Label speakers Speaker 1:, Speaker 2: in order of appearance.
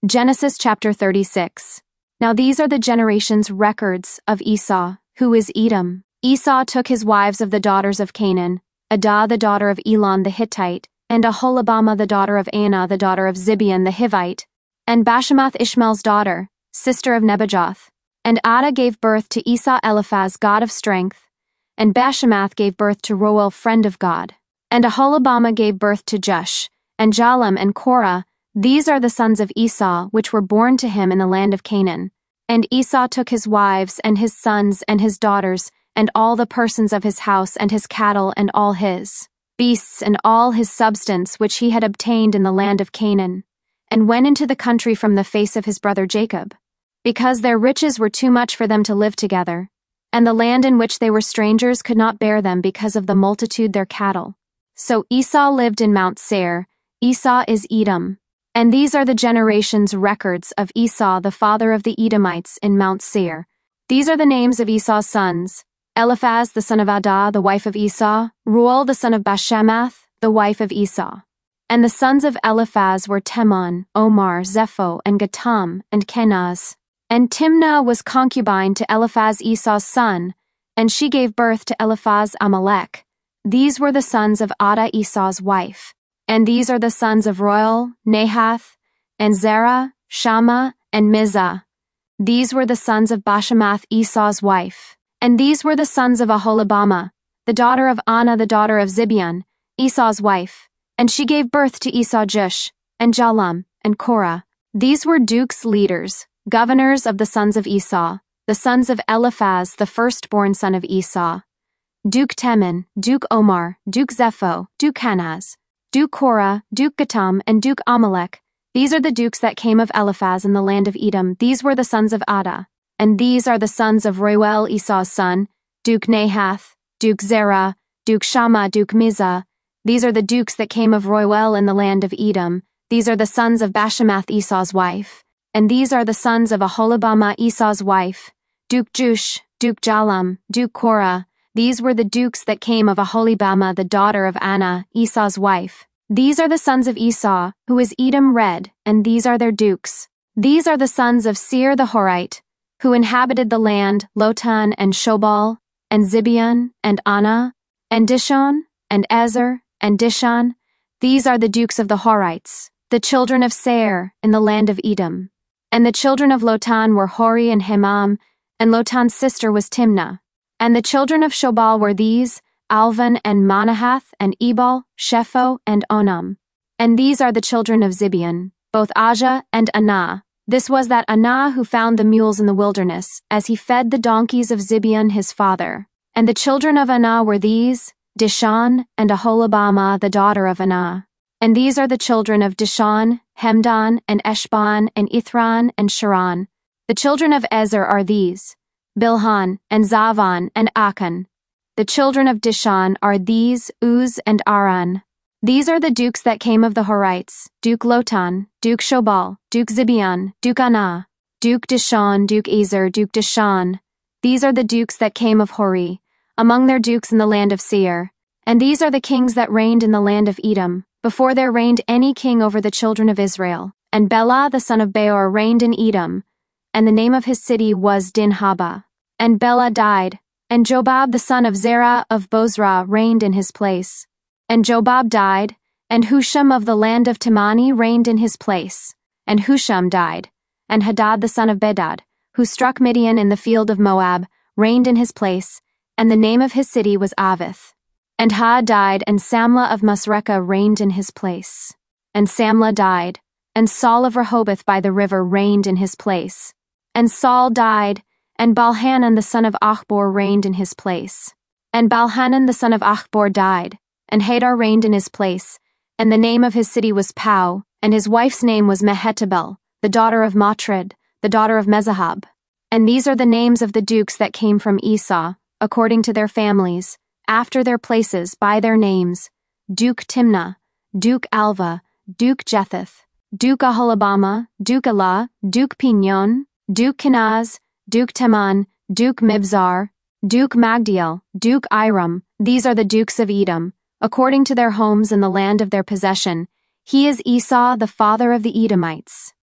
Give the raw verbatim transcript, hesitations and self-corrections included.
Speaker 1: Genesis chapter thirty-six. Now these are the generations records of Esau, who is Edom. Esau took his wives of the daughters of Canaan, Adah the daughter of Elon the Hittite, and Aholibamah the daughter of Anah the daughter of Zibeon the Hivite, and Bashemath Ishmael's daughter, sister of Nebajoth. And Adah gave birth to Esau Eliphaz god of strength, and Bashemath gave birth to Roel friend of God. And Aholibamah gave birth to Jush, and Jalam and Korah. These are the sons of Esau which were born to him in the land of Canaan. And Esau took his wives and his sons and his daughters, and all the persons of his house and his cattle and all his beasts and all his substance which he had obtained in the land of Canaan, and went into the country from the face of his brother Jacob, because their riches were too much for them to live together, and the land in which they were strangers could not bear them because of the multitude their cattle. So Esau lived in Mount Seir. Esau is Edom. And these are the generations records of Esau the father of the Edomites in Mount Seir. These are the names of Esau's sons: Eliphaz the son of Adah, the wife of Esau, Reuel the son of Bashemath, the wife of Esau. And the sons of Eliphaz were Teman, Omar, Zepho, and Gatam, and Kenaz. And Timnah was concubine to Eliphaz Esau's son, and she gave birth to Eliphaz Amalek. These were the sons of Adah Esau's wife. And these are the sons of Reuel, Nahath, and Zerah, Shammah, and Mizah. These were the sons of Bashemath Esau's wife. And these were the sons of Aholibamah, the daughter of Anah the daughter of Zibeon, Esau's wife. And she gave birth to Esau Jush, and Jalam, and Korah. These were dukes' leaders, governors of the sons of Esau, the sons of Eliphaz the firstborn son of Esau: Duke Teman, Duke Omar, Duke Zepho, Duke Kenaz, Duke Korah, Duke Gatam, and Duke Amalek. These are the dukes that came of Eliphaz in the land of Edom. These were the sons of Adah. And these are the sons of Reuel Esau's son: Duke Nahath, Duke Zerah, Duke Shammah, Duke Mizah. These are the dukes that came of Reuel in the land of Edom. These are the sons of Bashemath Esau's wife. And these are the sons of Aholibamah Esau's wife: Duke Jush, Duke Jalam, Duke Korah. These were the dukes that came of Aholibamah the daughter of Anah, Esau's wife. These are the sons of Esau, who is Edom red, and these are their dukes. These are the sons of Seir the Horite, who inhabited the land: Lotan and Shobal, and Zibeon, and Anah, and Dishon, and Ezer, and Dishan. These are the dukes of the Horites, the children of Seir, in the land of Edom. And the children of Lotan were Hori and Hemam, and Lotan's sister was Timnah. And the children of Shobal were these: Alvan and Manahath, and Ebal, Shepho, and Onam. And these are the children of Zibeon, both Ajah and Anah. This was that Anah who found the mules in the wilderness, as he fed the donkeys of Zibeon his father. And the children of Anah were these: Dishan, and Aholibamah the daughter of Anah. And these are the children of Dishan, Hemdan, and Eshban, and Ithran, and Sharan. The children of Ezer are these: Bilhan, and Zavan, and Achan. The children of Dishan are these: Uz and Aran. These are the dukes that came of the Horites: Duke Lotan, Duke Shobal, Duke Zibeon, Duke Anah, Duke Dishan, Duke Ezer, Duke Dishan. These are the dukes that came of Hori, among their dukes in the land of Seir. And these are the kings that reigned in the land of Edom, before there reigned any king over the children of Israel. And Bela the son of Beor reigned in Edom, and the name of his city was Dinhabah. And Bela died, and Jobab the son of Zerah of Bozrah reigned in his place. And Jobab died, and Husham of the land of Temani reigned in his place. And Husham died, and Hadad the son of Bedad, who struck Midian in the field of Moab, reigned in his place, and the name of his city was Avith. And Ha died, and Samlah of Masrekah reigned in his place. And Samlah died, and Saul of Rehoboth by the river reigned in his place. And Saul died, and Balhanan the son of Achbor reigned in his place. And Balhanan the son of Achbor died, and Hadar reigned in his place, and the name of his city was Pau, and his wife's name was Mehetabel, the daughter of Matred, the daughter of Mezahab. And these are the names of the dukes that came from Esau, according to their families, after their places, by their names: Duke Timnah, Duke Alva, Duke Jetheth, Duke Aholibamah, Duke Elah, Duke Pinion, Duke Kenaz, Duke Teman, Duke Mibzar, Duke Magdiel, Duke Iram. These are the dukes of Edom, according to their homes in the land of their possession. He is Esau, the father of the Edomites.